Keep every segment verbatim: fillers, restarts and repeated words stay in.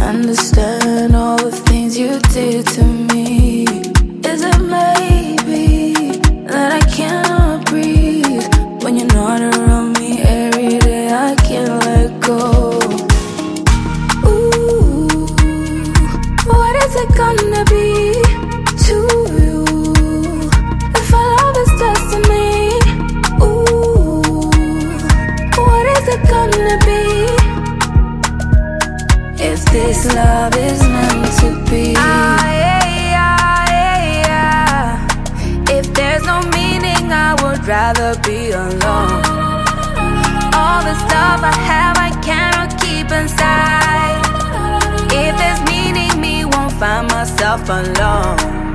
understand all the things you did to me. Is it maybe that I cannot breathe when you're not around me every day? I can't let go. Ooh, what is it gonna be to you if our love is destiny? Ooh, what is it gonna be if this love is meant to be? Ah, yeah, yeah, yeah. If there's no meaning, I would rather be alone. All the stuff I have, I cannot keep inside. If there's meaning, me won't find myself alone.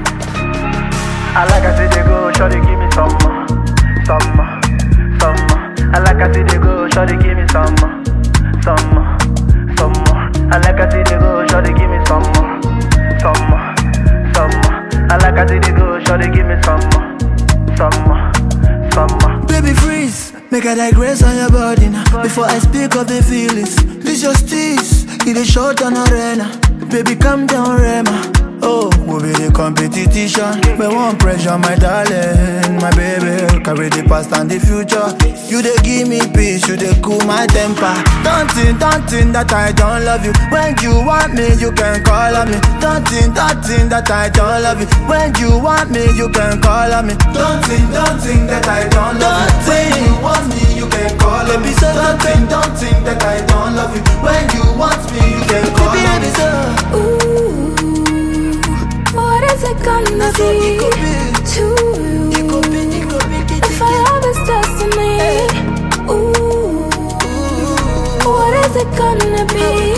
I like I see they go, shawty give me some more, some more, some more. I like I see they go, shawty give me some more, some more, some more. I like I see they go, shawty give me some more, some more, some more. I like I see they go, shawty give me some more, some more, some more. Baby freeze, make I digress on your body now. Before I speak of the feelings, this your steez, it is short on arena. Baby calm down, Rema. Oh, we'll be the competition. We won't pressure, my darling, my baby. Carry the past and the future. You dey give me peace, you dey cool my temper. Don't think, don't think that I don't love you. When you want me, you can call on me. Don't think, don't think that I don't love you. When you want me, you can call on me. Don't think, don't think that I don't love you. When you want me, you can call on me. Don't think, don't think that I don't love you. When you want me, you can call on me. Ooh, what is it gonna be to you if our love is destiny? Ooh, what is it gonna be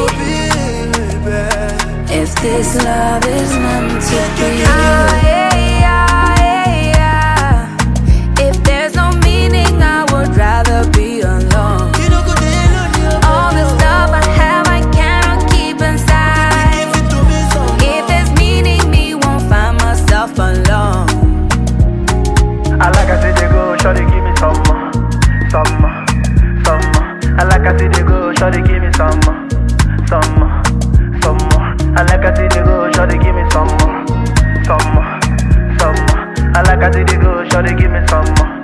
if this love is meant to be? Ah, yeah, yeah, yeah. If there's no meaning, I would rather be alone. All the stuff I have, I cannot keep inside. If there's meaning, me won't find myself alone. I like I see they go, shawty give me some more, some more, some more. I like I see they go, shawty give me some more, some more, some more. I like I see they go, shawty give me some more, some more, some more. I like I see they go, shawty give me some more.